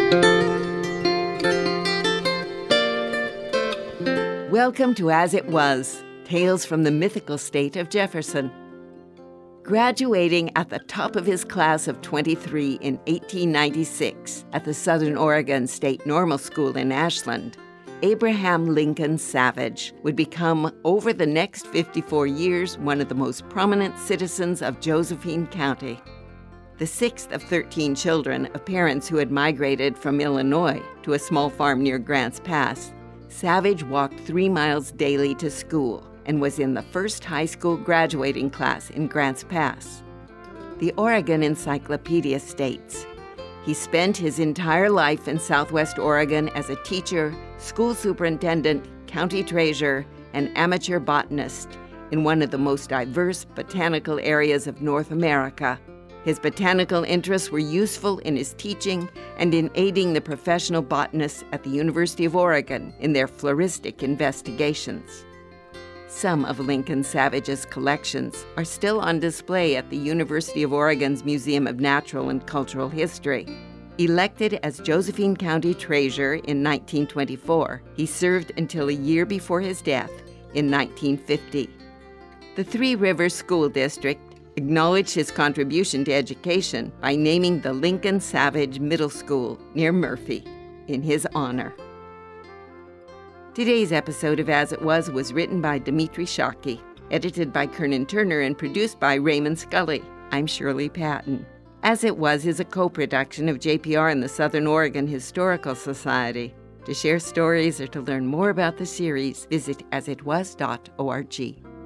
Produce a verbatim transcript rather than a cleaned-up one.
Welcome to As It Was, Tales from the Mythical State of Jefferson. Graduating at the top of his class of twenty-three in eighteen ninety-six at the Southern Oregon State Normal School in Ashland, Abraham Lincoln Savage would become, over the next fifty-four years, one of the most prominent citizens of Josephine County. The sixth of thirteen children of parents who had migrated from Illinois to a small farm near Grants Pass, Savage walked three miles daily to school and was in the first high school graduating class in Grants Pass. The Oregon Encyclopedia states, he spent his entire life in Southwest Oregon as a teacher, school superintendent, county treasurer, and amateur botanist in one of the most diverse botanical areas of North America. His botanical interests were useful in his teaching and in aiding the professional botanists at the University of Oregon in their floristic investigations. Some of Lincoln Savage's collections are still on display at the University of Oregon's Museum of Natural and Cultural History. Elected as Josephine County Treasurer in nineteen twenty-four, he served until a year before his death in nineteen fifty. The Three Rivers School District acknowledged his contribution to education by naming the Lincoln Savage Middle School near Murphy in his honor. Today's episode of As It Was was written by Dimitri Shockey, edited by Kernan Turner, and produced by Raymond Scully. I'm Shirley Patton. As It Was is a co-production of J P R and the Southern Oregon Historical Society. To share stories or to learn more about the series, visit as it was dot org.